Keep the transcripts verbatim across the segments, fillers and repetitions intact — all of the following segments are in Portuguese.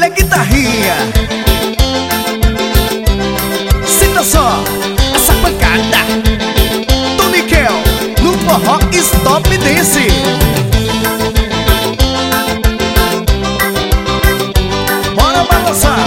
Olha a guitarrinha. Sinta só essa pancada. Toniquel no forró Stop Dance. Bora balançar.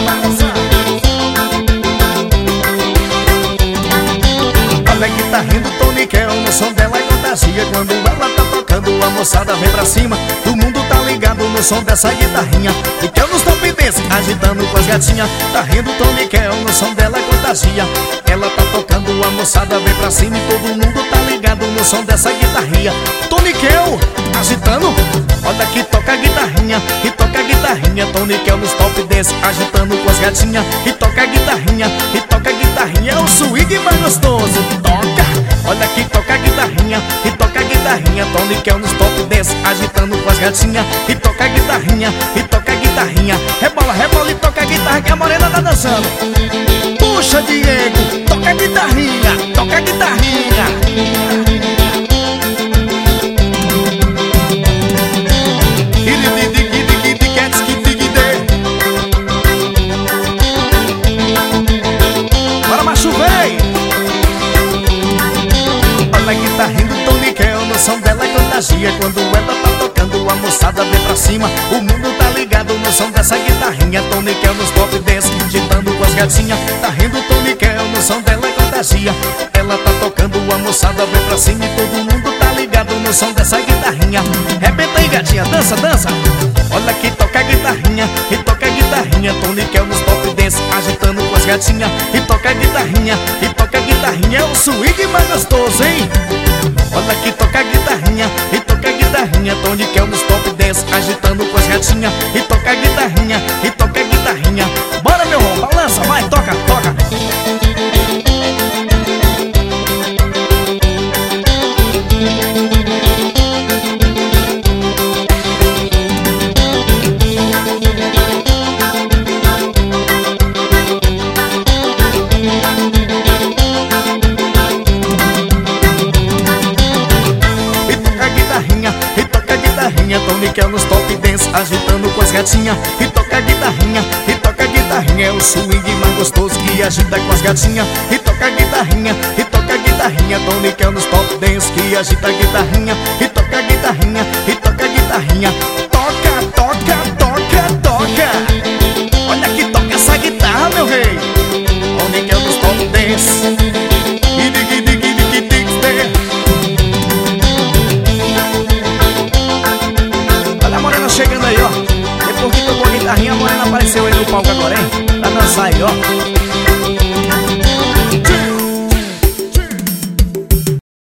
Olha a guitarrinha do Toniquel, no som dela é fantasia. Quando ela tá tocando, a moçada vem pra cima. O mundo tá ligado no som dessa guitarrinha. E que eu no Stop Dance, agitando com as gatinhas. Tá rindo Toniquel, no som dela é fantasia. Ela tá tocando, a moçada vem pra cima. E todo mundo tá ligado no som dessa guitarrinha. Toniquel, agitando. Olha que toca a guitarrinha, e toca a guitarrinha. Toniquel no Stop Dance, agitando com as gatinhas. E toca a guitarrinha, e toca a guitarrinha. É o swing mais gostoso, toca. Olha que toca a guitarrinha, e toca a guitarrinha. Toniquel no Stop Dance, agitando com as gatinhas. E toca a guitarrinha, e toca a guitarrinha. Rebola, rebola e toca a guitarra que a morena tá dançando. Puxa, Diego, toca a guitarrinha, toca a guitarrinha. Bora, macho, vem! Olha a guitarrinha do Toniquel, no som dela é fantasia. Quando ela tá tocando, a moçada vem pra cima. O mundo tá ligado no som dessa guitarrinha. Toniquel no Stop Dance, agitando com as gatinhas. Tá rindo Toniquel, no som dela é fantasia. Ela tá tocando, a moçada vem pra cima. E todo mundo tá ligado no som dessa guitarrinha. Rebenta aí, gatinha, dança, dança. Olha que toca a guitarrinha, e toca a guitarrinha. Toniquel no Stop Dance, agitando com as gatinhas. E toca a guitarrinha, e toca a guitarrinha. É o swing mais gostoso, hein? Olha que toca a guitarrinha, e toca a guitarrinha. Toniquel no Stop Dance, agitando com as gatinhas. E toca a guitarrinha, e toca a guitarrinha. Bora, meu irmão, balança, vai, toca, toca. Toniquel no Stop Dance, agitando com as gatinhas. E toca a guitarrinha, e toca a guitarrinha. É o swing mais gostoso que agita com as gatinhas. E toca a guitarrinha, e toca a guitarrinha. Toniquel no Stop Dance, que agita a guitarrinha. E toca a guitarrinha, e toca a guitarrinha. Toca, toca, toca, toca. Olha que toca essa guitarra, meu rei. Toniquel no Stop Dance. E dig, dig, dig, dig, dig, chegando aí, ó. Depois que tocou a guitarrinha, a morena apareceu aí no palco agora, hein? Pra dançar aí, ó.